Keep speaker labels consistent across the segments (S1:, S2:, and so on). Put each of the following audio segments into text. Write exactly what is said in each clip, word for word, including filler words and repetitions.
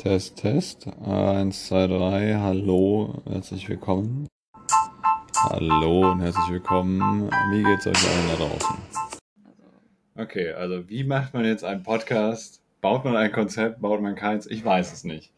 S1: Test, Test. Eins, zwei, drei. Hallo, herzlich willkommen. Hallo und herzlich willkommen. Wie geht's euch allen da draußen? Okay, also wie macht man jetzt einen Podcast? Baut man ein Konzept? Baut man keins? Ich weiß es nicht.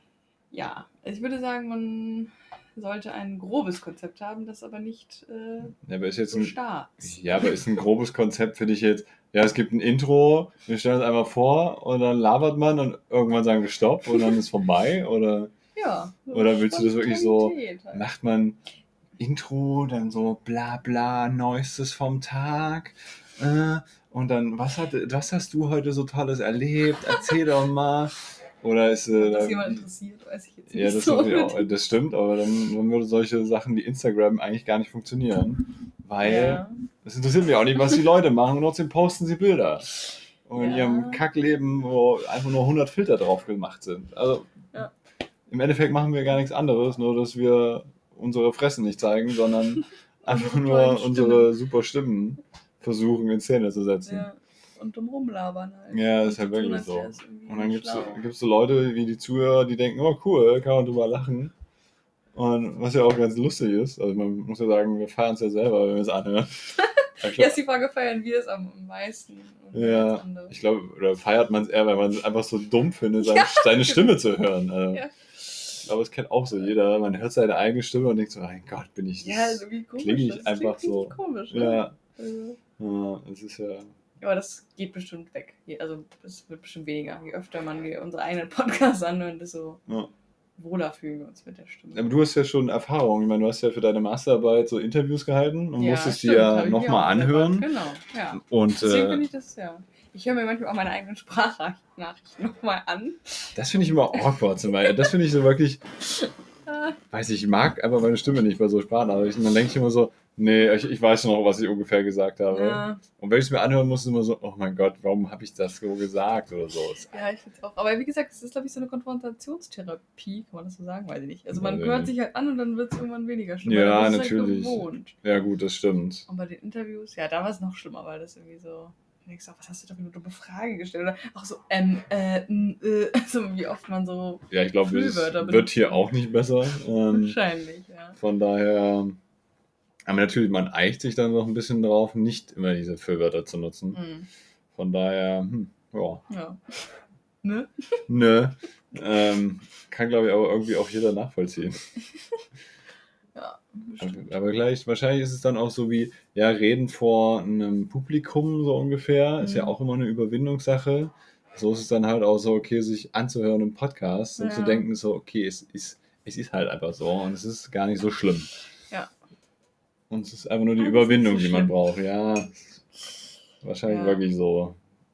S2: Ja, ich würde sagen, man sollte ein grobes Konzept haben, das aber nicht äh,
S1: Ja, aber ist jetzt
S2: so
S1: ein,
S2: starr ist.
S1: ja, aber ist ein grobes Konzept für dich jetzt, ja, es gibt ein Intro, wir stellen es einmal vor und dann labert man und irgendwann sagen wir Stopp und dann ist vorbei? Oder,
S2: Ja, so
S1: oder willst du das wirklich so,
S2: Spontanität halt.
S1: macht man Intro, dann so bla bla, Neuestes vom Tag äh, und dann, was, hat, was hast du heute so Tolles erlebt? Erzähl doch mal. Oder ist
S2: Ob
S1: äh,
S2: das
S1: da-
S2: jemand interessiert, weiß ich jetzt
S1: ja,
S2: nicht
S1: das,
S2: so.
S1: natürlich auch, das stimmt, aber dann, dann würde solche Sachen wie Instagram eigentlich gar nicht funktionieren, weil
S2: Ja.
S1: es interessiert mich auch nicht, was die Leute machen und trotzdem posten sie Bilder. Und in
S2: Ja.
S1: ihrem Kackleben, wo einfach nur hundert Filter drauf gemacht sind. Also
S2: Ja.
S1: im Endeffekt machen wir gar nichts anderes, nur dass wir unsere Fressen nicht zeigen, sondern einfach
S2: Unsere
S1: nur
S2: tollen
S1: unsere super Stimmen versuchen in Szene zu setzen.
S2: Ja, und drum rumlabern halt.
S1: Ja,
S2: Und
S1: ist halt
S2: so tun,
S1: wirklich
S2: als
S1: so.
S2: wär's irgendwie
S1: Und dann gibt es
S2: schlau.
S1: gibt's so Leute wie die Zuhörer, die denken, oh cool, kann man drüber lachen. Und was ja auch ganz lustig ist, also man muss ja sagen, wir feiern es ja selber, wenn wir es anhören. Ich
S2: Ja,
S1: glaub,
S2: ist die Frage, feiern wir es am meisten? Oder
S1: ja,
S2: als andere?
S1: ich glaube, oder feiert man es eher, weil man es einfach so dumm findet, seine,
S2: Ja,
S1: seine
S2: genau.
S1: Stimme zu hören. Also,
S2: Ja.
S1: ich glaube, es kennt auch so jeder. Man hört seine eigene Stimme und denkt so, mein Gott, bin ich,
S2: Ja, also wie komisch.
S1: klinge ich
S2: das
S1: einfach
S2: klingt
S1: so.
S2: richtig komisch, ne?
S1: Ja,
S2: Also,
S1: ja, es ist ja.
S2: aber das geht bestimmt weg. Je- Also es wird bestimmt weniger. Je öfter man die- unsere eigenen Podcasts anhört, desto
S1: Ja.
S2: wohler fühlen wir uns mit der Stimme.
S1: Aber du hast ja schon Erfahrung. Ich meine, du hast ja für deine Masterarbeit so Interviews gehalten und
S2: Ja,
S1: musstest
S2: stimmt,
S1: die ja
S2: hab ich mir auch
S1: nochmal
S2: selber-
S1: anhören.
S2: Genau, ja.
S1: Und
S2: Deswegen
S1: äh,
S2: finde ich das, ja. Ich höre mir manchmal auch meine eigenen Sprachnachrichten nochmal an.
S1: das finde ich immer awkward. Zum Beispiel. Das finde ich so wirklich,
S2: Ah,
S1: weiß ich, ich mag aber meine Stimme nicht bei so Sprachnachrichten. Dann denke ich immer so, nee, ich, ich weiß schon noch, was ich ungefähr gesagt habe.
S2: Ja,
S1: Und wenn ich es mir anhören muss, ist immer so, oh mein Gott, warum habe ich das so gesagt oder so.
S2: ja, ich finde es auch. Aber wie gesagt, es ist, glaube ich, so eine Konfrontationstherapie, kann man das so sagen? Weiß ich nicht. Also man
S1: Weiß ich
S2: hört
S1: nicht.
S2: sich halt an und dann wird es irgendwann weniger schlimm.
S1: Ja,
S2: weil dann bist
S1: natürlich.
S2: Du halt gewohnt.
S1: Ja gut, das stimmt.
S2: Und bei den Interviews, ja, da war es noch schlimmer, weil das irgendwie so, du denkst auch, was hast du da für eine dumme Frage gestellt? Oder auch so, ähm, äh, n, äh, also wie oft man so,
S1: Ja, ich glaube, es
S2: Füllwörter
S1: wird
S2: benutzt.
S1: hier auch nicht besser. Ähm,
S2: wahrscheinlich, ja.
S1: von daher, aber natürlich, man eicht sich dann noch ein bisschen drauf, nicht immer diese Füllwörter zu nutzen.
S2: Mhm.
S1: Von daher, hm, ja,
S2: Ja. Ne?
S1: ne, ähm, kann glaube ich aber irgendwie auch jeder nachvollziehen.
S2: Ja, bestimmt.
S1: Aber gleich, wahrscheinlich ist es dann auch so wie, ja, reden vor einem Publikum so ungefähr, ist ja
S2: Mhm.
S1: auch immer eine Überwindungssache. So ist es dann halt auch so, okay, sich anzuhören im Podcast und
S2: Ja.
S1: zu denken so, okay, es ist, es ist halt einfach so und es ist gar nicht so schlimm.
S2: Ja.
S1: Und es ist einfach nur die
S2: Alles
S1: Überwindung,
S2: nicht so
S1: die man
S2: schlimm.
S1: braucht, ja. Wahrscheinlich
S2: Ja.
S1: wirklich so.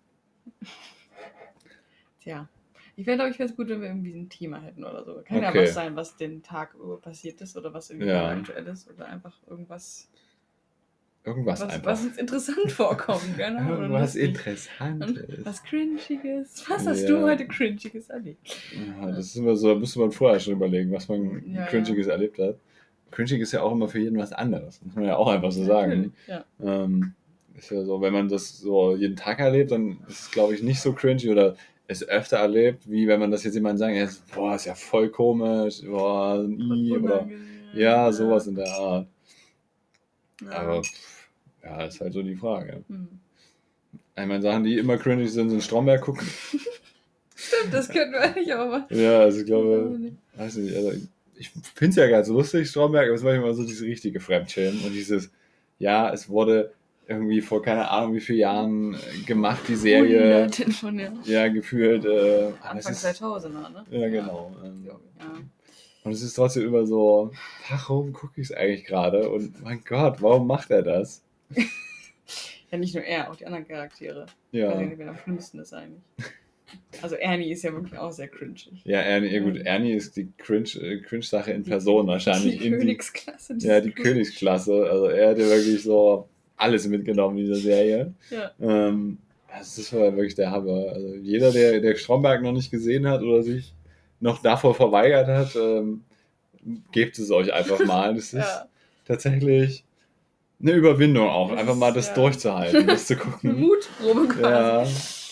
S2: Tja. Ich wäre, glaube ich, wäre es gut, wenn wir irgendwie ein Thema hätten oder so. Kann ja
S1: Okay.
S2: was sein, was den Tag über passiert ist oder was irgendwie
S1: Ja.
S2: gerade aktuell ist oder einfach irgendwas,
S1: Irgendwas
S2: was,
S1: einfach.
S2: was uns interessant vorkommt. Genau, oder
S1: Irgendwas
S2: lustig.
S1: Interessantes.
S2: Was Cringiges. Was hast
S1: Ja.
S2: du heute Cringiges erlebt?
S1: Ja, das ist immer so, da müsste man vorher schon überlegen, was man
S2: Ja,
S1: Cringiges erlebt hat. Cringig ist ja auch immer für jeden was anderes, muss man ja auch einfach so sagen.
S2: Natürlich, ja.
S1: Ähm, ist ja so, wenn man das so jeden Tag erlebt, dann ist es, glaube ich, nicht so cringy oder es öfter erlebt, wie wenn man das jetzt jemandem sagt, ja, boah, ist ja voll komisch, boah, nie, oder
S2: Unangenehm.
S1: ja, sowas in der Art.
S2: Ja.
S1: Aber pff, ja, ist halt so die Frage.
S2: Hm.
S1: Ich meine, Sachen, die immer cringy sind, sind Stromberg gucken.
S2: Stimmt, das können wir eigentlich auch mal.
S1: Ja, also ich glaube, weiß nicht, also ich finde es ja ganz lustig, Stromberg, aber es war immer so diese richtige Fremdschämen und dieses, ja, es wurde irgendwie vor keine Ahnung wie vielen Jahren äh, gemacht, die Serie,
S2: Hunderten von, ja.
S1: ja, gefühlt, äh, aber es
S2: Anfang
S1: ist,
S2: zweitausender, ne?
S1: ja, genau. Ähm,
S2: Ja. Ja.
S1: und es ist trotzdem immer so, warum gucke ich es eigentlich gerade und mein Gott, warum macht er das?
S2: Ja, nicht nur er, auch die anderen Charaktere. Ich
S1: Ja,
S2: weiß nicht, wer am schlimmsten ist eigentlich. Also Ernie ist ja wirklich auch sehr cringig.
S1: ja, Ernie, ja gut, Ernie ist die Cringe, äh, Cringe-Sache in Person wahrscheinlich.
S2: Die
S1: in die,
S2: Königsklasse.
S1: ja, die
S2: dieses
S1: Königsklasse, also er hat ja wirklich so alles mitgenommen in dieser Serie.
S2: Ja.
S1: Ähm, das ist war wirklich der Hammer. Also jeder, der, der Stromberg noch nicht gesehen hat oder sich noch davor verweigert hat, ähm, gebt es euch einfach mal. Das ist
S2: Ja.
S1: tatsächlich eine Überwindung auch,
S2: Das
S1: einfach
S2: ist,
S1: mal das
S2: ja.
S1: durchzuhalten, das zu
S2: Eine
S1: gucken.
S2: Mutprobe quasi.
S1: Ja,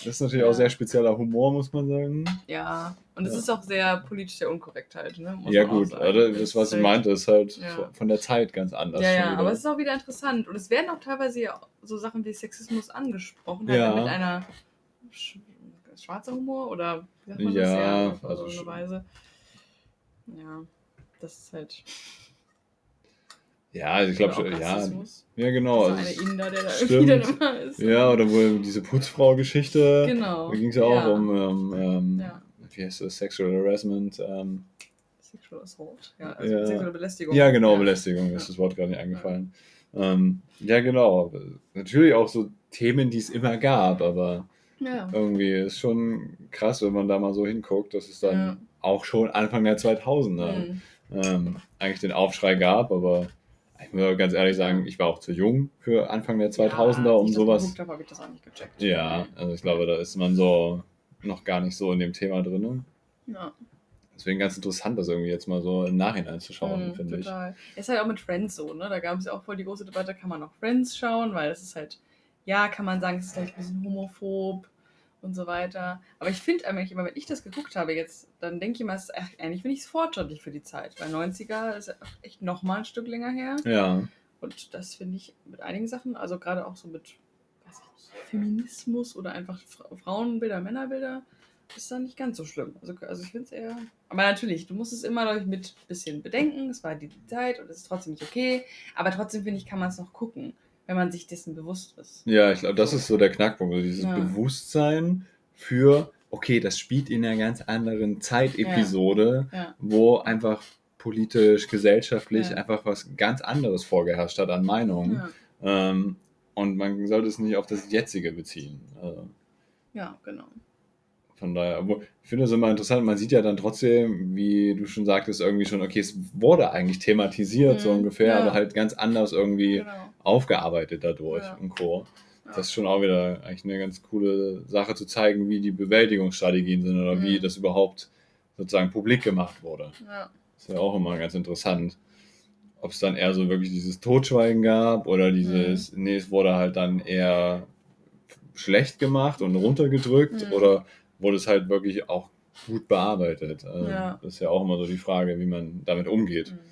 S1: Das ist natürlich
S2: Ja.
S1: auch sehr spezieller Humor, muss man sagen.
S2: Ja, und es
S1: Ja.
S2: ist auch sehr politisch sehr unkorrekt halt, ne? Muss
S1: Ja
S2: man auch
S1: gut,
S2: sagen.
S1: oder?
S2: Es
S1: Das, was
S2: ist
S1: ich
S2: halt-
S1: meinte, ist halt
S2: Ja.
S1: von der Zeit ganz anders.
S2: Ja,
S1: schon
S2: ja,
S1: wieder.
S2: aber es ist auch wieder interessant. Und es werden auch teilweise ja so Sachen wie Sexismus angesprochen, halt
S1: Ja.
S2: mit einer sch schwarzer Humor oder wie sagt man
S1: Ja,
S2: das? Ja, auf
S1: also
S2: so eine
S1: schon.
S2: Weise. Ja, das ist halt
S1: Ja, also ich glaube
S2: auch
S1: schon, ja.
S2: Rassismus.
S1: Ja, genau.
S2: Dieser
S1: Also
S2: eine Inder, der da
S1: stimmt.
S2: irgendwie dann immer ist.
S1: Ja, oder wo diese Putzfrau-Geschichte.
S2: Genau.
S1: Da ging es ja auch
S2: Ja.
S1: um, ähm, ähm,
S2: Ja.
S1: wie heißt das, Sexual Harassment. Ähm,
S2: Sexual Assault. Ja, also
S1: Ja.
S2: sexuelle Belästigung.
S1: ja, genau,
S2: Ja.
S1: Belästigung ist
S2: Ja.
S1: das Wort gerade nicht eingefallen. Ähm, ja, genau. Natürlich auch so Themen, die es immer gab, aber
S2: Ja.
S1: irgendwie ist schon krass, wenn man da mal so hinguckt, dass es dann
S2: Ja.
S1: auch schon Anfang der zweitausender
S2: Mhm.
S1: ähm, eigentlich den Aufschrei gab, aber ich muss auch ganz ehrlich sagen, ich war auch zu jung für Anfang der zweitausender,
S2: ja,
S1: um
S2: als ich
S1: sowas.
S2: das geguckt habe, habe ich das auch nicht gecheckt.
S1: Ja, also ich glaube, da ist man so noch gar nicht so in dem Thema drin.
S2: Ja.
S1: Deswegen ganz interessant, das irgendwie jetzt mal so im Nachhinein zu schauen,
S2: Mhm,
S1: finde ich.
S2: total. Ist halt auch mit Friends so, ne? Da gab es ja auch voll die große Debatte, kann man noch Friends schauen, weil es ist halt, ja, kann man sagen, es ist vielleicht ein bisschen homophob und so weiter. Aber ich finde eigentlich immer, wenn ich das geguckt habe jetzt, dann denke ich immer, es ist, ach, eigentlich finde ich es fortschrittlich für die Zeit, weil neunziger ist ja echt nochmal ein Stück länger her.
S1: Ja,
S2: Und das finde ich mit einigen Sachen, also gerade auch so mit, weiß ich nicht, Feminismus oder einfach Fra Frauenbilder, Männerbilder, ist da nicht ganz so schlimm. Also, also ich finde es eher. Aber natürlich, du musst es immer, glaube ich, mit ein bisschen bedenken. Es war die Zeit und es ist trotzdem nicht okay. Aber trotzdem, finde ich, kann man es noch gucken, wenn man sich dessen bewusst ist.
S1: ja, ich glaube, das
S2: So.
S1: ist so der Knackpunkt, so dieses
S2: Ja.
S1: Bewusstsein für, okay, das spielt in einer ganz anderen Zeitepisode,
S2: Ja.
S1: wo einfach politisch, gesellschaftlich
S2: Ja.
S1: einfach was ganz anderes vorgeherrscht hat an Meinungen.
S2: Ja.
S1: Ähm, und man sollte es nicht auf das Jetzige beziehen. Also
S2: Ja, genau.
S1: von daher, obwohl, ich finde es immer interessant, man sieht ja dann trotzdem, wie du schon sagtest, irgendwie schon, okay, es wurde eigentlich thematisiert, so
S2: Mhm,
S1: ungefähr,
S2: ja.
S1: aber halt ganz anders irgendwie
S2: Genau.
S1: aufgearbeitet dadurch
S2: Ja.
S1: und Co.
S2: Ja.
S1: Das ist schon auch wieder eigentlich eine ganz coole Sache zu zeigen, wie die Bewältigungsstrategien sind oder
S2: Mhm.
S1: wie das überhaupt sozusagen publik gemacht wurde.
S2: Ja.
S1: Das ist ja auch immer ganz interessant. Ob es dann eher so wirklich dieses Totschweigen gab oder dieses,
S2: Mhm.
S1: nee, es wurde halt dann eher schlecht gemacht und runtergedrückt
S2: Mhm.
S1: oder wurde es halt wirklich auch gut bearbeitet. Also
S2: Ja.
S1: das ist ja auch immer so die Frage, wie man damit umgeht.
S2: Mhm.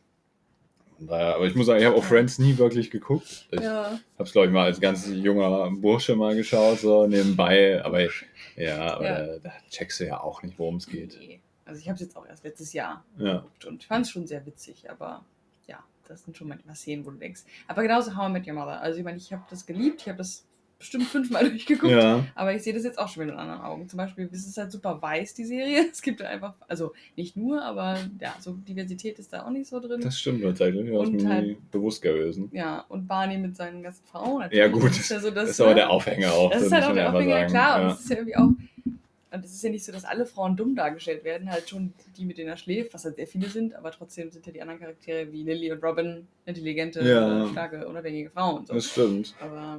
S1: Von daher, aber ich muss sagen, ich habe auch
S2: Ja.
S1: Friends nie wirklich geguckt. Ich
S2: Ja.
S1: habe es, glaube ich, mal als ganz junger Bursche mal geschaut, so nebenbei. Aber ja, aber
S2: Ja.
S1: Da, da checkst du ja auch nicht, worum es geht.
S2: Nee. Also ich habe es jetzt auch erst letztes Jahr
S1: Ja.
S2: geguckt und ich fand es schon sehr witzig, aber ja, das sind schon manchmal Szenen, wo du denkst. Aber genauso How I Met Your Mother. Also ich meine, ich habe das geliebt, ich habe das bestimmt fünfmal durchgeguckt,
S1: Ja,
S2: aber ich sehe das jetzt auch schon mit anderen Augen. Zum Beispiel, es ist halt super weiß, die Serie. Es gibt da einfach, also nicht nur, aber ja, so Diversität ist da auch nicht so drin.
S1: das stimmt tatsächlich. Das ist
S2: Und
S1: mir
S2: halt-
S1: nie bewusst gewesen.
S2: Ja, und Barney mit seinen ganzen Frauen.
S1: Ja,
S2: natürlich.
S1: gut.
S2: Das ist ja so,
S1: Das
S2: dass,
S1: ist aber
S2: ne?
S1: der Aufhänger auch.
S2: Das ist
S1: muss
S2: halt auch
S1: man
S2: der
S1: einfach
S2: Aufhänger,
S1: sagen.
S2: klar. Und
S1: Ja.
S2: es ist ja irgendwie auch. Und es ist ja nicht so, dass alle Frauen dumm dargestellt werden, halt schon die, mit denen er schläft, was halt sehr viele sind, aber trotzdem sind ja die anderen Charaktere wie Lily und Robin intelligente,
S1: Ja.
S2: starke, unabhängige Frauen und so.
S1: Das stimmt.
S2: Aber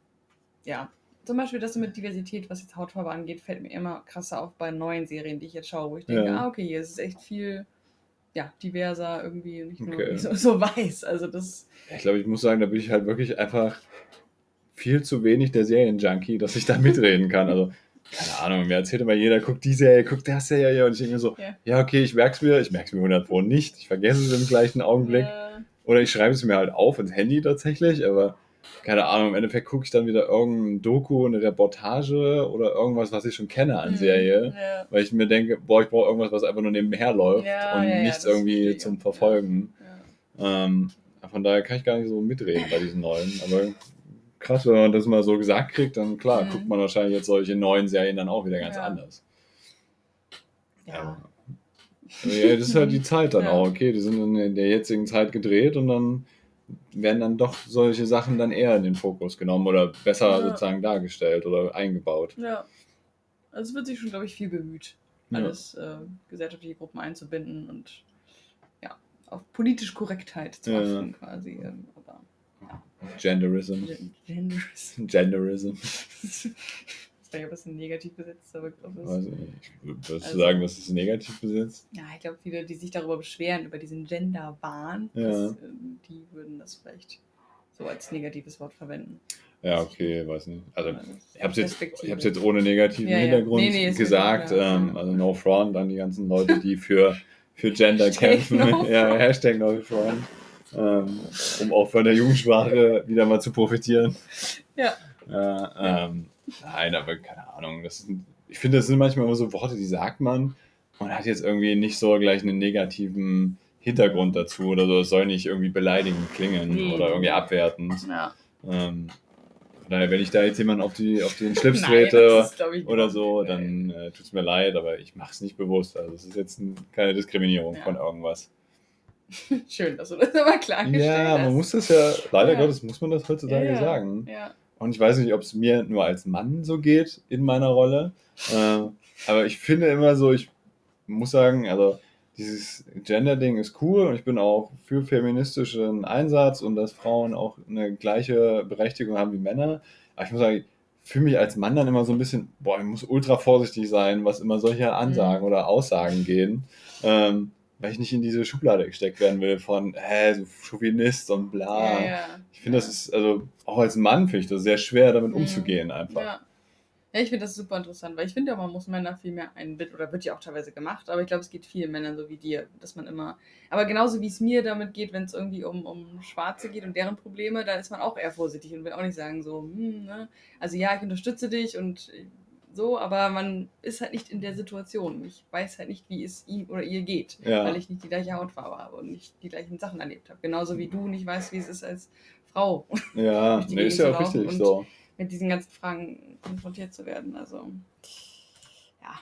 S2: ja, zum Beispiel das mit Diversität, was jetzt Hautfarbe angeht, fällt mir immer krasser auf bei neuen Serien, die ich jetzt schaue, wo ich denke,
S1: Ja.
S2: ah, okay, hier ist es echt viel ja, diverser irgendwie, nicht nur
S1: Okay.
S2: nicht so, so weiß. Also das,
S1: Ich glaube, ich muss sagen, da bin ich halt wirklich einfach viel zu wenig der Serienjunkie, dass ich da mitreden kann. Also, keine Ahnung, mir erzählt immer jeder, guck die Serie, guck das Serie. Und ich denke mir so,
S2: ja.
S1: ja, okay, ich merk's mir, ich merk's mir hundert Pro nicht. Ich vergesse es im gleichen Augenblick.
S2: Äh,
S1: Oder ich schreibe es mir halt auf ins Handy tatsächlich, aber keine Ahnung, im Endeffekt gucke ich dann wieder irgendein Doku, eine Reportage oder irgendwas, was ich schon kenne an
S2: hm,
S1: Serie.
S2: Ja,
S1: Weil ich mir denke, boah, ich brauche irgendwas, was einfach nur nebenher läuft
S2: Ja,
S1: und
S2: ja, ja,
S1: nichts
S2: das
S1: irgendwie
S2: verstehe ich
S1: zum
S2: auch.
S1: Verfolgen.
S2: ja.
S1: Ähm, von daher kann ich gar nicht so mitreden bei diesen neuen. Aber krass, wenn man das mal so gesagt kriegt, dann klar,
S2: Mhm.
S1: guckt man wahrscheinlich jetzt solche neuen Serien dann auch wieder ganz
S2: Ja.
S1: anders.
S2: Ja.
S1: Ja, das ist halt die Zeit dann
S2: Ja.
S1: auch, okay, die sind in der jetzigen Zeit gedreht und dann werden dann doch solche Sachen dann eher in den Fokus genommen oder besser
S2: Ja.
S1: sozusagen dargestellt oder eingebaut.
S2: Ja. Also es wird sich schon, glaube ich, viel bemüht,
S1: Ja.
S2: alles äh, gesellschaftliche Gruppen einzubinden und ja, auf politische Korrektheit zu
S1: Ja.
S2: achten quasi. ähm, Aber
S1: Genderism.
S2: Gen- Genderism.
S1: Genderism.
S2: Das war ja ein bisschen negativ besetzter Begriff ist.
S1: Also, ich würde
S2: Also-
S1: sagen, dass es negativ besetzt.
S2: Ja, ich glaube, viele, die sich darüber beschweren, über diesen Gender-Wahn,
S1: Ja.
S2: das, ähm, die würden das vielleicht so als negatives Wort verwenden.
S1: Ja, okay, weiß nicht. Also
S2: Aber das
S1: ich habe es jetzt, ich
S2: Perspektive.
S1: hab's jetzt ohne negativen
S2: Ja, ja.
S1: Hintergrund
S2: Nee, nee, ist mir
S1: gesagt,
S2: schon klar,
S1: ähm,
S2: ja.
S1: also no front an die ganzen Leute, die für, für Gender
S2: Hashtag
S1: kämpfen.
S2: no
S1: Ja,
S2: front.
S1: Hashtag no front. Ähm, um auch von der Jugendsprache wieder mal zu profitieren.
S2: Ja.
S1: Ja, ähm, nein, aber keine Ahnung. Das sind, ich finde, das sind manchmal immer so Worte, die sagt man und hat jetzt irgendwie nicht so gleich einen negativen Hintergrund dazu oder so. Es soll nicht irgendwie beleidigend klingen
S2: Nee,
S1: oder irgendwie
S2: nee.
S1: abwertend.
S2: Ja.
S1: Ähm, von daher, wenn ich da jetzt jemanden auf, die, auf den Schlips
S2: Nein,
S1: trete
S2: das ist, glaub ich,
S1: oder
S2: überhaupt
S1: so,
S2: nicht,
S1: dann äh, tut es mir leid, aber ich mache es nicht bewusst. Also es ist jetzt ein, keine Diskriminierung
S2: Ja.
S1: von irgendwas.
S2: Schön, dass du das aber klargestellt
S1: Ja, man
S2: hast.
S1: muss das ja, leider
S2: Ja.
S1: Gottes muss man das
S2: Ja,
S1: heutzutage
S2: ja.
S1: sagen.
S2: Ja.
S1: Und ich weiß nicht, ob es mir nur als Mann so geht in meiner Rolle. Äh, aber ich finde immer so, ich muss sagen, also dieses Gender-Ding ist cool und ich bin auch für feministischen Einsatz und dass Frauen auch eine gleiche Berechtigung haben wie Männer. Aber ich muss sagen, ich fühle mich als Mann dann immer so ein bisschen, boah, ich muss ultra vorsichtig sein, was immer solche Ansagen
S2: Mhm.
S1: oder Aussagen gehen. Ähm, weil ich nicht in diese Schublade gesteckt werden will von, hä, du Chauvinist und bla.
S2: Ja, ja.
S1: Ich finde,
S2: ja.
S1: das ist, also auch als Mann finde ich das sehr schwer, damit
S2: Mhm.
S1: umzugehen einfach.
S2: Ja. Ja, ich finde das super interessant, weil ich finde ja, man muss Männer viel mehr einbinden, oder wird ja auch teilweise gemacht, aber ich glaube, es geht vielen Männern so wie dir, dass man immer, aber genauso wie es mir damit geht, wenn es irgendwie um, um Schwarze geht und deren Probleme, da ist man auch eher vorsichtig und will auch nicht sagen so, hm, ne, also ja, ich unterstütze dich und so, aber man ist halt nicht in der Situation. Ich weiß halt nicht, wie es ihm oder ihr geht,
S1: Ja.
S2: weil ich nicht die gleiche Hautfarbe habe und nicht die gleichen Sachen erlebt habe. Genauso wie du nicht weißt, wie es ist als Frau.
S1: Ja,
S2: durch die
S1: ne, ist
S2: Gegend
S1: ja
S2: zu
S1: auch
S2: laufen
S1: richtig
S2: und
S1: so.
S2: mit diesen ganzen Fragen konfrontiert zu werden. Also, ja.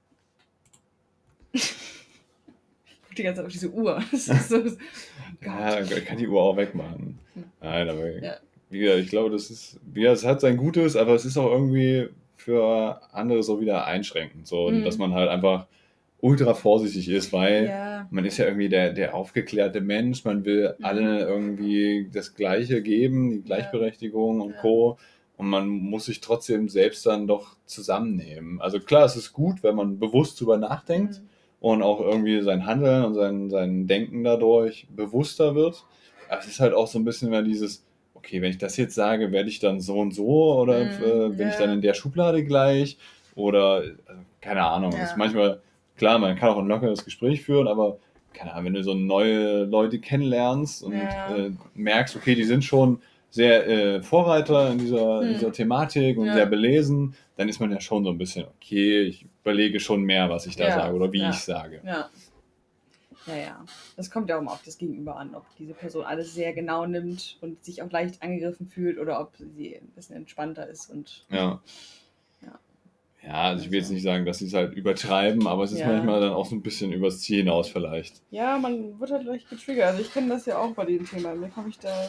S2: Ich gucke die ganze Zeit auf diese Uhr. Das ist so, oh
S1: Ja,
S2: Gott.
S1: ich kann die Uhr auch wegmachen.
S2: Ja.
S1: Nein, aber
S2: Ja.
S1: wie gesagt, ich glaube, das ist, ja, es hat sein Gutes, aber es ist auch irgendwie für andere so wieder einschränkend, so,
S2: Mhm.
S1: dass man halt einfach ultra vorsichtig ist, weil
S2: Ja.
S1: man ist ja irgendwie der, der aufgeklärte Mensch, man will
S2: Mhm.
S1: allen irgendwie das Gleiche geben, die Gleichberechtigung und
S2: Ja.
S1: Co. Und man muss sich trotzdem selbst dann doch zusammennehmen. Also klar, es ist gut, wenn man bewusst drüber nachdenkt
S2: Mhm.
S1: und auch irgendwie sein Handeln und sein, sein Denken dadurch bewusster wird. Aber es ist halt auch so ein bisschen mehr dieses, okay, wenn ich das jetzt sage, werde ich dann so und so oder
S2: Mhm.
S1: äh, bin ich dann
S2: Ja.
S1: in der Schublade gleich oder also, keine Ahnung. Es ist
S2: Ja.
S1: manchmal, klar, man kann auch ein lockeres Gespräch führen, aber keine Ahnung, wenn du so neue Leute kennenlernst und
S2: Ja.
S1: äh, merkst, okay, die sind schon sehr äh, Vorreiter in dieser, in
S2: Hm.
S1: dieser Thematik und
S2: Ja.
S1: sehr belesen, dann ist man ja schon so ein bisschen, okay, ich überlege schon mehr, was ich da
S2: Ja.
S1: sage oder wie
S2: Ja.
S1: ich sage.
S2: Ja. Ja, ja. Das kommt ja auch mal auf das Gegenüber an, ob diese Person alles sehr genau nimmt und sich auch leicht angegriffen fühlt oder ob sie ein bisschen entspannter ist und
S1: Ja.
S2: Ja.
S1: Ja, also ich will jetzt
S2: Also.
S1: nicht sagen, dass sie es halt übertreiben, aber es ist
S2: Ja.
S1: manchmal dann auch so ein bisschen übers Ziel hinaus vielleicht.
S2: Ja, man wird halt leicht getriggert. Also ich kenne das ja auch bei dem Thema. Mir komme ich da.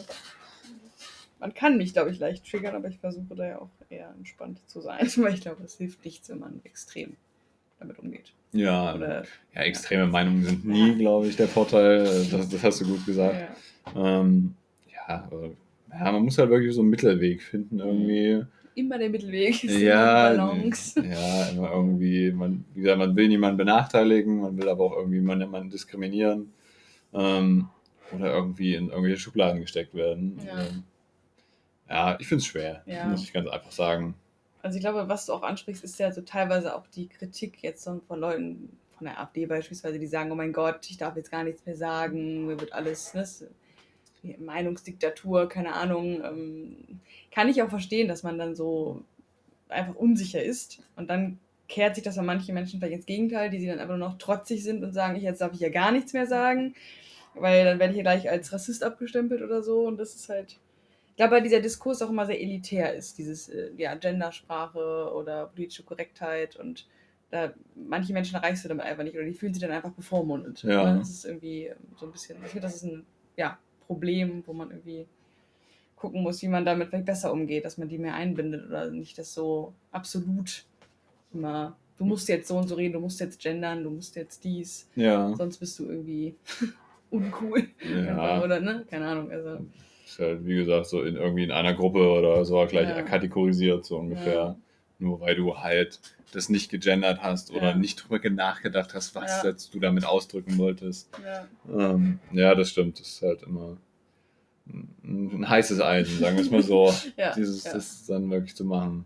S2: Man kann mich, glaube ich, leicht triggern, aber ich versuche da ja auch eher entspannt zu sein, weil ich glaube, es hilft nichts, wenn man extrem damit umgeht.
S1: Ja,
S2: Oder,
S1: ja extreme Meinungen sind nie,
S2: Ja.
S1: glaube ich, der Vorteil. Das, das hast du gut gesagt.
S2: Ja.
S1: Ähm, ja, aber, ja, man muss halt wirklich so einen Mittelweg finden irgendwie.
S2: Immer der Mittelweg ist
S1: Ja,
S2: immer Balance.
S1: ja, immer irgendwie, man, wie gesagt, man will niemanden benachteiligen, man will aber auch irgendwie niemanden diskriminieren ähm, oder irgendwie in irgendwelche Schubladen gesteckt werden.
S2: Ja.
S1: Ähm, ja, ich finde es schwer,
S2: Ja.
S1: muss ich ganz einfach sagen.
S2: Also ich glaube, was du auch ansprichst, ist ja so teilweise auch die Kritik jetzt so von Leuten von der AfD beispielsweise, die sagen, oh mein Gott, ich darf jetzt gar nichts mehr sagen, mir wird alles, ne, Meinungsdiktatur, keine Ahnung. Ähm, kann ich auch verstehen, dass man dann so einfach unsicher ist und dann kehrt sich das an manche Menschen vielleicht ins Gegenteil, die sie dann einfach nur noch trotzig sind und sagen, ich, jetzt darf ich ja gar nichts mehr sagen, weil dann werde ich ja gleich als Rassist abgestempelt oder so und das ist halt, ich glaube, weil dieser Diskurs auch immer sehr elitär ist, dieses äh, ja, Gendersprache oder politische Korrektheit und da, manche Menschen erreichst du damit einfach nicht oder die fühlen sich dann einfach bevormundet.
S1: Ja.
S2: Ne? Das ist irgendwie so ein bisschen, ich finde, das ist ein ja, Problem, wo man irgendwie gucken muss, wie man damit vielleicht besser umgeht, dass man die mehr einbindet oder nicht das so absolut immer, du musst jetzt so und so reden, du musst jetzt gendern, du musst jetzt dies,
S1: Ja.
S2: sonst bist du irgendwie uncool.
S1: Ja.
S2: Oder, ne? Keine Ahnung. Also.
S1: Ist halt, wie gesagt, so in irgendwie in einer Gruppe oder so gleich
S2: Ja.
S1: kategorisiert, so ungefähr.
S2: Ja.
S1: Nur weil du halt das nicht gegendert hast oder
S2: Ja.
S1: nicht drüber nachgedacht hast, was
S2: Ja.
S1: jetzt du damit ausdrücken wolltest.
S2: Ja.
S1: Ähm, ja, das stimmt. Das ist halt immer. ein, ein heißes Eisen, sagen wir es mal so,
S2: ja,
S1: dieses,
S2: ja.
S1: das dann wirklich zu machen.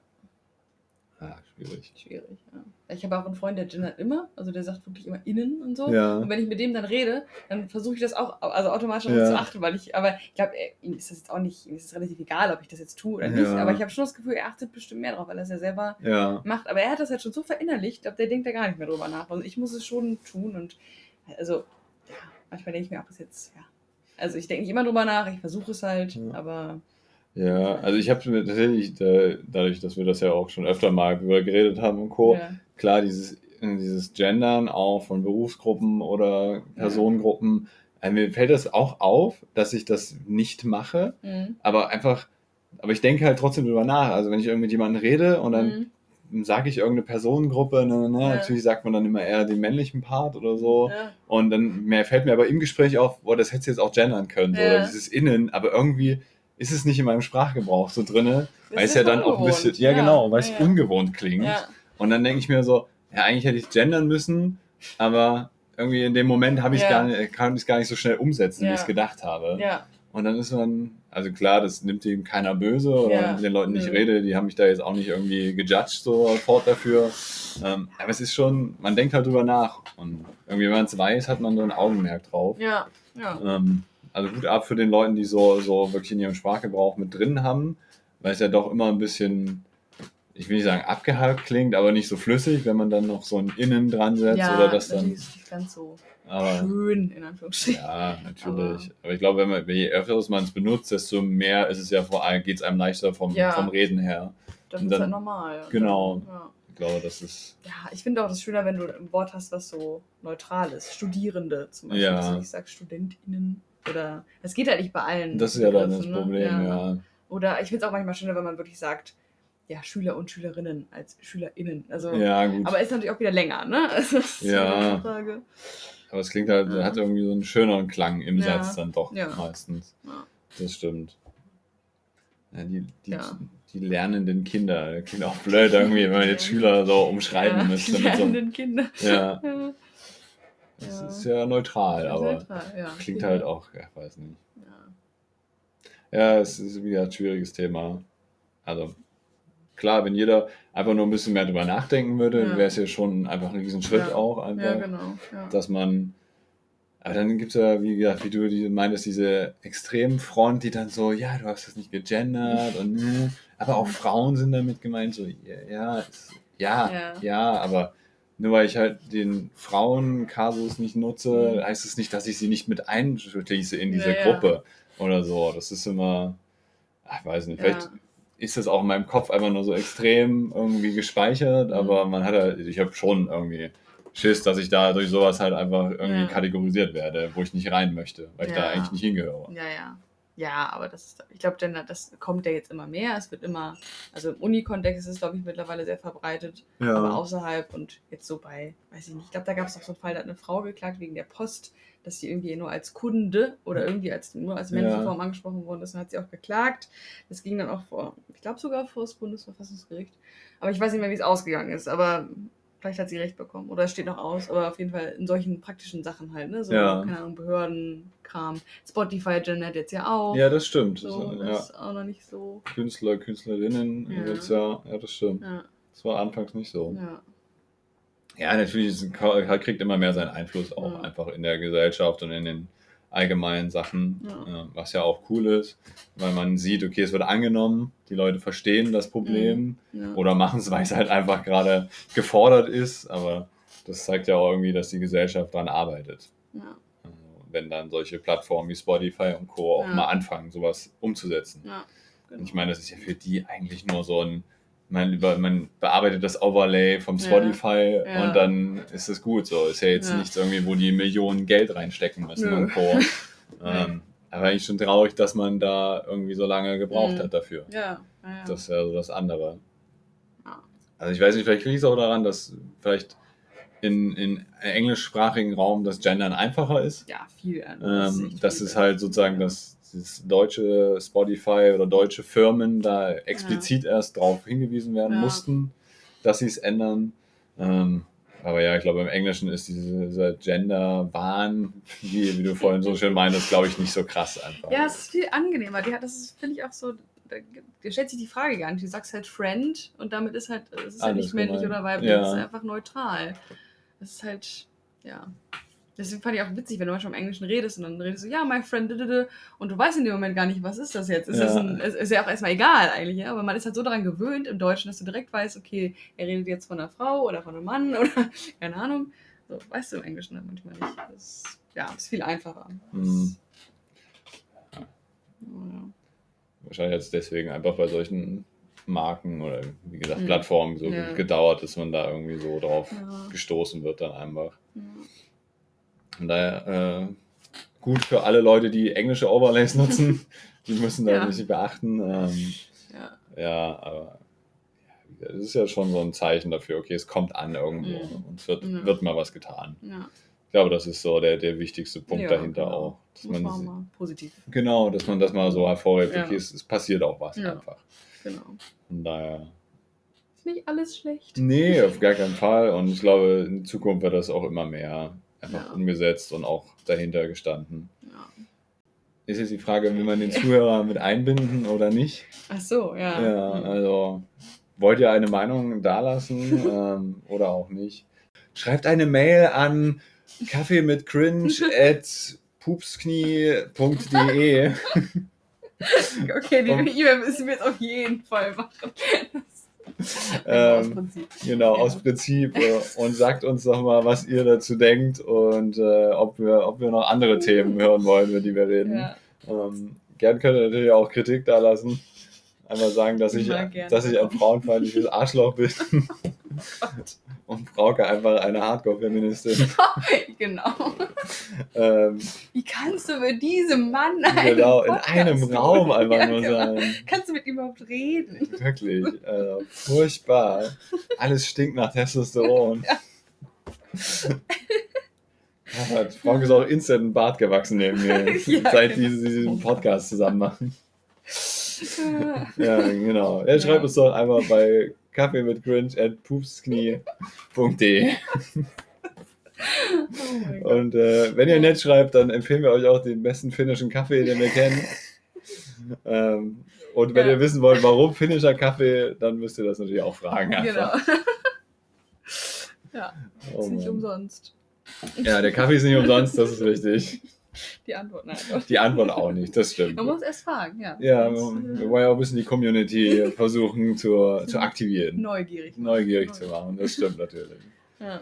S1: Ah, schwierig.
S2: Schwierig, ja. Ich habe auch einen Freund, der gendert immer, also der sagt wirklich immer innen und so.
S1: Ja.
S2: Und wenn ich mit dem dann rede, dann versuche ich das auch, also automatisch darauf
S1: Ja.
S2: zu achten, weil ich, aber ich glaube, ihm ist das jetzt auch nicht, ihm ist es relativ egal, ob ich das jetzt tue oder nicht,
S1: Ja.
S2: aber ich habe schon das Gefühl, er achtet bestimmt mehr drauf, weil er es ja selber
S1: Ja.
S2: macht. Aber er hat das halt schon so verinnerlicht, ich glaube, der denkt da gar nicht mehr drüber nach. Also ich muss es schon tun und also, ja, manchmal denke ich mir auch, das jetzt, ja. Also ich denke nicht immer drüber nach, ich versuche es halt,
S1: Ja.
S2: aber...
S1: Ja, also ich habe tatsächlich, äh, dadurch, dass wir das ja auch schon öfter mal drüber geredet haben und Co.,
S2: Ja.
S1: klar, dieses, dieses Gendern auch von Berufsgruppen oder Personengruppen, äh, mir fällt das auch auf, dass ich das nicht mache,
S2: Mhm.
S1: aber einfach, aber ich denke halt trotzdem drüber nach. Also wenn ich irgendwie mit jemandem rede und dann
S2: Mhm.
S1: sage ich irgendeine Personengruppe, ne, ne,
S2: Ja.
S1: natürlich sagt man dann immer eher den männlichen Part oder so.
S2: Ja.
S1: Und dann mehr fällt mir aber im Gespräch auf, boah, das hättest du jetzt auch gendern können, so,
S2: Ja.
S1: oder dieses Innen, aber irgendwie ist es nicht in meinem Sprachgebrauch so drinne,
S2: Das
S1: weil es
S2: ist
S1: ja
S2: mal
S1: dann auch ein bisschen,
S2: ungewohnt.
S1: ja,
S2: Ja.
S1: genau, weil es
S2: Ja, ja.
S1: ungewohnt klingt.
S2: Ja.
S1: Und dann denke ich mir so, ja, eigentlich hätte ich gendern müssen, aber irgendwie in dem Moment habe ich
S2: Ja.
S1: gar nicht, kann ich es gar nicht so schnell umsetzen, wie
S2: Ja.
S1: ich es gedacht habe.
S2: Ja.
S1: Und dann ist man, also klar, das nimmt ihm keiner böse, oder
S2: Ja.
S1: wenn ich mit den Leuten nicht
S2: Nö.
S1: rede, die haben mich da jetzt auch nicht irgendwie gejudged sofort dafür. Ähm, aber es ist schon, man denkt halt drüber nach. Und irgendwie, wenn man es weiß, hat man so ein Augenmerk drauf.
S2: Ja. Ja.
S1: Ähm, also Hut ab für den Leuten, die so, so wirklich in ihrem Sprachgebrauch mit drin haben, weil es ja doch immer ein bisschen, ich will nicht sagen abgehakt klingt, aber nicht so flüssig, wenn man dann noch so ein Innen dran setzt
S2: Ja,
S1: oder das
S2: natürlich
S1: dann.
S2: ist es nicht ganz so
S1: Aber,
S2: schön, in Anführungsstrichen.
S1: ja, natürlich. Aber, aber ich glaube, wenn man, je öfter man es benutzt, desto mehr ist es ja vor allem, geht es einem leichter vom,
S2: Ja.
S1: vom Reden her.
S2: Das
S1: Und
S2: ist
S1: dann-
S2: halt normal. Und
S1: genau.
S2: Dann, ja.
S1: Ich glaube, das ist.
S2: ja, ich finde auch das schöner, wenn du ein Wort hast, was so neutral ist. Studierende zum Beispiel.
S1: Ja.
S2: Dass du nicht sagst StudentInnen oder. Es geht halt nicht bei allen.
S1: Das ist ja dann das
S2: Begriffen, ne?
S1: Problem, ja.
S2: Oder ich finde es auch manchmal schöner, wenn man wirklich sagt, ja, Schüler und Schülerinnen als SchülerInnen. Also,
S1: Ja, gut.
S2: aber ist natürlich auch wieder länger, ne? Also, das ist
S1: Ja.
S2: eine Frage.
S1: Aber es klingt halt,
S2: Ja.
S1: hat irgendwie so einen schöneren Klang im
S2: Ja.
S1: Satz dann doch
S2: Ja.
S1: meistens.
S2: Ja.
S1: Das stimmt. Ja, die, die,
S2: Ja.
S1: die lernenden Kinder. Das klingt auch blöd irgendwie, wenn man jetzt Schüler so umschreiben
S2: ja,
S1: müsste.
S2: Die
S1: Mit so,
S2: lernenden Kinder.
S1: ja,
S2: Ja.
S1: das
S2: Ja.
S1: ist ja neutral, aber
S2: Neutral, ja.
S1: klingt
S2: Kinder.
S1: halt auch, ja, ich weiß nicht.
S2: Ja.
S1: Ja, es ist wieder ein schwieriges Thema. Also, klar, wenn jeder einfach nur ein bisschen mehr drüber nachdenken würde,
S2: Ja.
S1: wäre es ja schon einfach ein Riesenschritt
S2: Ja.
S1: auch einfach.
S2: Ja, genau. Ja.
S1: Dass man, aber dann gibt es ja, wie gesagt, wie du die meintest, diese Extremfront, die dann so, ja, du hast das nicht gegendert und ne, aber auch Frauen sind damit gemeint, so, ja, ja, es- ja,
S2: Ja.
S1: ja, aber nur weil ich halt den Frauen-Kasus nicht nutze,
S2: Mhm.
S1: heißt es nicht, dass ich sie nicht mit einschließe in diese
S2: Ja, ja.
S1: Gruppe oder so. Das ist immer, ach, ich weiß nicht,
S2: Ja.
S1: vielleicht ist das auch in meinem Kopf einfach nur so extrem irgendwie gespeichert,
S2: Mhm.
S1: aber man hat halt, ich habe schon irgendwie Schiss, dass ich da durch sowas halt einfach irgendwie
S2: Ja.
S1: kategorisiert werde, wo ich nicht rein möchte, weil ich da
S2: Ja.
S1: eigentlich nicht hingehöre.
S2: Ja, ja. Ja, aber das ist, ich glaube, das kommt ja jetzt immer mehr. Es wird immer, also im Uni-Kontext ist es, glaube ich, mittlerweile sehr verbreitet. Aber außerhalb und jetzt so bei, weiß ich nicht, ich glaube, da gab es auch so einen Fall, da hat eine Frau geklagt wegen der Post, dass sie irgendwie nur als Kunde oder irgendwie als, nur als männliche
S1: Ja.
S2: Form angesprochen worden ist. Dann hat sie auch geklagt. Das ging dann auch vor, ich glaube sogar vor das Bundesverfassungsgericht. Aber ich weiß nicht mehr, wie es ausgegangen ist. Aber vielleicht hat sie recht bekommen. Oder es steht noch aus. Aber auf jeden Fall in solchen praktischen Sachen halt, ne? So,
S1: Ja.
S2: keine Ahnung, Behördenkram. Spotify gendert jetzt ja auch.
S1: Ja, das stimmt.
S2: So,
S1: das,
S2: das
S1: ja.
S2: ist auch noch nicht so.
S1: Künstler, Künstlerinnen,
S2: Ja.
S1: jetzt ja, ja, das stimmt.
S2: Ja,
S1: Das war anfangs nicht so.
S2: ja.
S1: Ja, natürlich ist, ein- kriegt immer mehr seinen Einfluss auch
S2: Ja.
S1: einfach in der Gesellschaft und in den allgemeinen Sachen,
S2: Ja.
S1: äh, was ja auch cool ist, weil man sieht, okay, es wird angenommen, die Leute verstehen das Problem
S2: ja.
S1: oder machen es, weil es halt einfach gerade gefordert ist, aber das zeigt ja auch irgendwie, dass die Gesellschaft daran arbeitet.
S2: Ja,
S1: Also, wenn dann solche Plattformen wie Spotify und Co. auch
S2: Ja.
S1: mal anfangen, sowas umzusetzen.
S2: ja.
S1: Und ich meine, das ist ja für die eigentlich nur so ein, man, über, man bearbeitet das Overlay vom
S2: Ja.
S1: Spotify
S2: Ja.
S1: und dann ist es gut so. Ist ja jetzt
S2: Ja.
S1: nichts irgendwie, wo die Millionen Geld reinstecken müssen
S2: Nö.
S1: und Co. ähm, aber eigentlich schon traurig, dass man da irgendwie so lange gebraucht
S2: Mhm.
S1: hat dafür.
S2: Ja, ja, ja.
S1: Das ist ja so das andere.
S2: Ja.
S1: Also ich weiß nicht, vielleicht liegt es auch daran, dass vielleicht in, in englischsprachigen Raum das Gendern einfacher ist.
S2: Ja, viel. Das
S1: Ähm,
S2: echt
S1: das
S2: viel
S1: ist halt sozusagen,
S2: Ja.
S1: dass das deutsche Spotify oder deutsche Firmen da explizit erst darauf hingewiesen werden
S2: Ja.
S1: mussten, dass sie es ändern. Ähm, Aber ja, ich glaube, im Englischen ist diese, dieser Gender-Wahn, wie, wie du vorhin so schön meintest, glaube ich, nicht so krass einfach.
S2: Ja, es ist viel angenehmer. Die hat, das ist, finde ich, auch so, da, da stellt sich die Frage gar nicht. Du sagst halt Friend und damit ist halt, es ist halt
S1: Alles
S2: nicht männlich
S1: gemeint.
S2: oder weiblich,
S1: Ja.
S2: es ist einfach neutral. Das ist halt, ja. Deswegen fand ich auch witzig, wenn du manchmal im Englischen redest und dann redest du, ja, my friend, und du weißt in dem Moment gar nicht, was ist das jetzt? Ist,
S1: Ja.
S2: das ein, ist, ist ja auch erstmal egal eigentlich, ja? Aber man ist halt so daran gewöhnt im Deutschen, dass du direkt weißt, okay, er redet jetzt von einer Frau oder von einem Mann oder keine Ahnung. So, weißt du im Englischen halt manchmal nicht. Das ist, ja, ist viel einfacher.
S1: Mhm.
S2: Das, ja.
S1: Wahrscheinlich hat es deswegen einfach bei solchen Marken oder wie gesagt
S2: Mhm.
S1: Plattformen so
S2: Ja.
S1: gedauert, dass man da irgendwie so drauf
S2: Ja.
S1: gestoßen wird dann einfach.
S2: Ja.
S1: Von daher äh, gut für alle Leute, die englische Overlays nutzen, die müssen da
S2: Ja.
S1: nicht beachten. Ähm,
S2: Ja.
S1: ja, aber ja, das ist ja schon so ein Zeichen dafür, okay, es kommt an irgendwo
S2: Mhm.
S1: und es wird,
S2: Ja.
S1: wird mal was getan.
S2: Ja.
S1: Ich glaube, das ist so der, der wichtigste Punkt
S2: Ja,
S1: dahinter
S2: genau.
S1: auch. Dass
S2: Muss
S1: man,
S2: man mal positiv.
S1: genau, dass man das mal so hervorhebt,
S2: Ja.
S1: okay, es, es passiert auch was
S2: Ja.
S1: einfach.
S2: Genau.
S1: Von daher.
S2: Ist nicht alles schlecht.
S1: Nee, auf gar keinen Fall. Und ich glaube, in Zukunft wird das auch immer mehr einfach
S2: Ja.
S1: umgesetzt und auch dahinter gestanden.
S2: Ja.
S1: Ist jetzt die Frage, will man den Zuhörer mit einbinden oder nicht?
S2: Ach so, ja.
S1: Ja,
S2: Mhm.
S1: also wollt ihr eine Meinung dalassen ähm, oder auch nicht? Schreibt eine Mail an kaffee mit cringe at pupsknie punkt de.
S2: Okay, die
S1: Um-
S2: E-Mail müssen wir jetzt auf jeden Fall machen. Das aus
S1: Ähm,
S2: Prinzip.
S1: Genau,
S2: Ja.
S1: aus Prinzip. Äh, und sagt uns doch mal, was ihr dazu denkt und äh, ob, wir, ob wir noch andere Themen hören wollen, über die wir reden.
S2: Ja.
S1: Ähm, gern könnt ihr natürlich auch Kritik da lassen. Einmal sagen, dass ich,
S2: Immer gern
S1: dass ich ein
S2: bekommen.
S1: frauenfeindliches Arschloch bin. Und Frauke einfach eine Hardcore-Feministin.
S2: Genau.
S1: Ähm,
S2: Wie kannst du mit diesem Mann einen
S1: genau, in
S2: Podcast
S1: einem
S2: machen?
S1: Raum einfach
S2: Ja,
S1: nur
S2: genau.
S1: sein.
S2: Kannst du mit ihm überhaupt reden?
S1: Wirklich. Äh, furchtbar. Alles stinkt nach Testosteron. Ja, Frauke ist auch instant ein Bart gewachsen neben mir,
S2: Ja,
S1: seit
S2: genau.
S1: die diesen Podcast zusammen machen.
S2: Ja.
S1: Ja, genau. Ja, schreibt
S2: Ja.
S1: uns doch einmal bei kaffee mit cringe at pupsknie punkt de.
S2: Oh mein Gott.
S1: Und äh, wenn ihr nett schreibt, dann empfehlen wir euch auch den besten finnischen Kaffee, den wir kennen. ähm, und wenn
S2: Ja.
S1: ihr wissen wollt, warum finnischer Kaffee, dann müsst ihr das natürlich auch fragen.
S2: Genau.
S1: Einfach.
S2: Ja,
S1: Oh
S2: ist nicht
S1: Mann.
S2: umsonst.
S1: Ja, der Kaffee ist nicht umsonst, das ist richtig.
S2: Die Antwort, nein.
S1: Die Antwort auch nicht, das stimmt.
S2: Man muss erst fragen, ja.
S1: Ja,
S2: Sonst,
S1: wir
S2: äh,
S1: wollen ja auch ein bisschen die Community versuchen zu, zu aktivieren,
S2: neugierig.
S1: neugierig zu machen, das stimmt natürlich.
S2: Ja.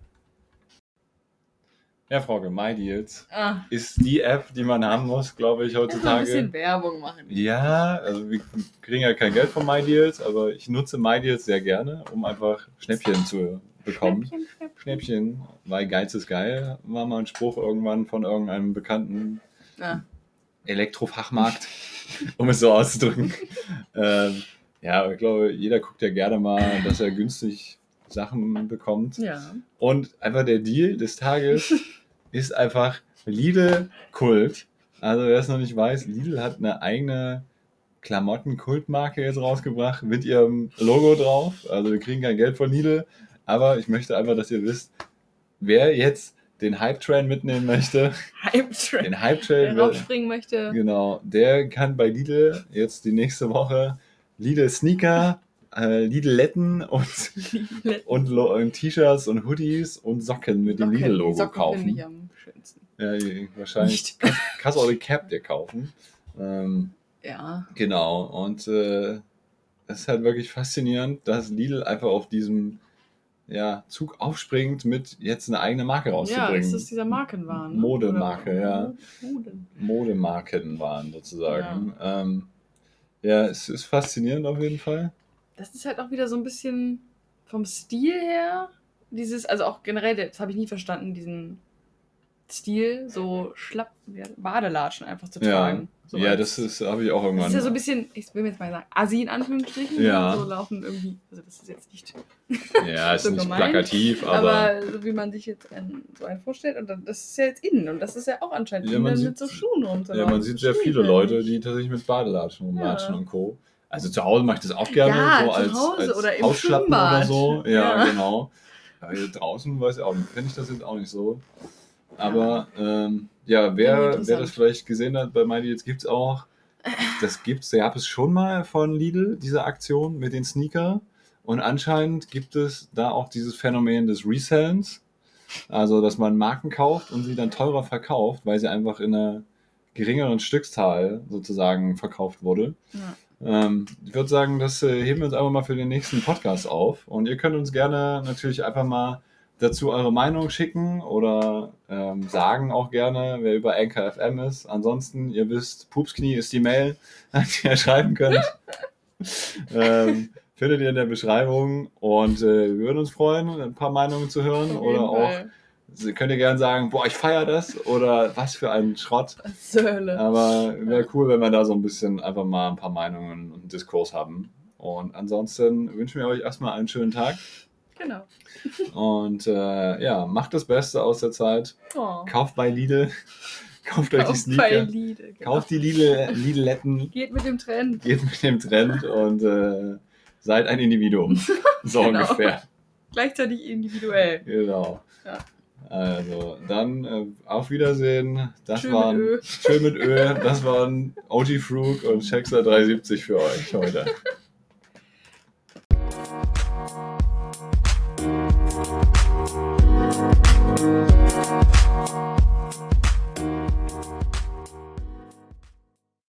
S1: Ja, Frauke, MyDeals
S2: Ah,
S1: ist die App, die man haben muss, glaube ich,
S2: erst mal ein
S1: heutzutage.
S2: bisschen Werbung machen.
S1: Ja, also wir kriegen ja kein Geld von MyDeals, aber ich nutze MyDeals sehr gerne, um einfach Schnäppchen zu bekommen.
S2: Schnäppchen, Schnäppchen.
S1: Schnäppchen, weil Geiz ist geil, war mal ein Spruch irgendwann von irgendeinem bekannten
S2: Ah,
S1: Elektrofachmarkt, um es so auszudrücken. ähm, ja, aber ich glaube, jeder guckt ja gerne mal, dass er günstig Sachen bekommt.
S2: ja.
S1: Und einfach der Deal des Tages ist einfach Lidl Kult. Also wer es noch nicht weiß, Lidl hat eine eigene Klamotten-Kultmarke jetzt rausgebracht mit ihrem Logo drauf. Also wir kriegen kein Geld von Lidl, aber ich möchte einfach, dass ihr wisst, wer jetzt den Hype-Train mitnehmen möchte,
S2: Hype-Train.
S1: den
S2: Wer
S1: Hype-Train,
S2: raufspringen möchte.
S1: genau, der kann bei Lidl jetzt die nächste Woche Lidl Sneaker, äh, Lidl-Letten und, und, Lo- und T-Shirts und Hoodies und Socken mit dem
S2: Socken. Die
S1: Lidl-Logo
S2: Socken finde ich
S1: kaufen.
S2: am schönsten.
S1: Ja, die- wahrscheinlich
S2: Nicht.
S1: kannst, kannst du auch die Cap dir kaufen. Ähm,
S2: Ja.
S1: genau, und äh, es ist halt wirklich faszinierend, dass Lidl einfach auf diesem ja, Zug aufspringt, mit jetzt eine eigene Marke
S2: Ja,
S1: rauszubringen.
S2: das ist dieser Markenwahn. Ne?
S1: Modemarke,
S2: Oder-
S1: ja.
S2: Moden.
S1: Modemarken waren sozusagen. Ja, ähm, ja, es ist faszinierend auf jeden Fall.
S2: Das ist halt auch wieder so ein bisschen vom Stil her, dieses, also auch generell, das habe ich nie verstanden, diesen Stil, so schlapp, wie- Badelatschen einfach zu
S1: Ja,
S2: tragen. So
S1: ja,
S2: als-
S1: das ist, habe ich auch
S2: Das
S1: irgendwann.
S2: ist ja so ein bisschen, ich will jetzt mal sagen, assi in Anführungsstrichen.
S1: Ja.
S2: So laufen irgendwie, also das ist jetzt nicht,
S1: ja, ist
S2: so
S1: nicht
S2: gemein,
S1: plakativ, aber,
S2: aber so wie man sich jetzt einen, so einen vorstellt, und dann, das ist ja jetzt innen und das ist ja auch anscheinend
S1: Ja,
S2: innen,
S1: man
S2: dann
S1: sieht-
S2: mit so Schuhen
S1: ja,
S2: rumzulaufen.
S1: man sieht sehr
S2: Das
S1: viele
S2: verstehe ich
S1: Leute,
S2: nicht.
S1: die tatsächlich mit Badelatschen rumlatschen
S2: Ja.
S1: und Co. Also zu Hause mache ich das auch gerne,
S2: Ja,
S1: so
S2: zu
S1: als,
S2: Hause
S1: als
S2: oder im
S1: Hausschlappen oder
S2: Schwimmbad.
S1: so. Ja,
S2: Ja.
S1: genau. Ja, hier draußen weiß ich auch nicht, finde ich das jetzt auch nicht so. Aber ähm, ja, wer, wer das vielleicht gesehen hat bei Mighty, jetzt gibt's auch, das gibt's, gab es schon mal von Lidl, diese Aktion mit den Sneaker. Und anscheinend gibt es da auch dieses Phänomen des Resellens. Also, dass man Marken kauft und sie dann teurer verkauft, weil sie einfach in einer geringeren Stückzahl sozusagen verkauft wurde. Ja. Ähm, ich würde sagen, das äh, heben wir uns einfach mal für den nächsten Podcast auf. Und ihr könnt uns gerne natürlich einfach mal dazu eure Meinung schicken oder ähm, sagen auch gerne, wer über Anchor F M ist. Ansonsten, ihr wisst, Pupsknie ist die Mail, die ihr schreiben könnt. ähm, findet ihr in der Beschreibung und äh, wir würden uns freuen, ein paar Meinungen zu hören oder auch Fall. Könnt ihr gerne sagen, boah, ich feiere das oder was für ein Schrott. Söhle. Aber wäre ja. cool, wenn wir da so ein bisschen einfach mal ein paar Meinungen und Diskurs haben. Und ansonsten wünschen wir euch erstmal einen schönen Tag.
S2: Genau.
S1: Und äh, ja, macht das Beste aus der Zeit. Oh. Kauft bei Lidl. Kauft euch die Sneaker. Bei Lidl, genau. Kauft die Lidl, Lidletten.
S2: Geht mit dem Trend.
S1: Geht mit dem Trend und äh, seid ein Individuum. So genau. Ungefähr.
S2: Gleichzeitig individuell.
S1: Genau.
S2: Ja.
S1: Also, dann äh, auf Wiedersehen. Das schön waren, mit Ö. Schön mit Ö. Das waren O G Frug und Chexa drei siebzig für euch heute.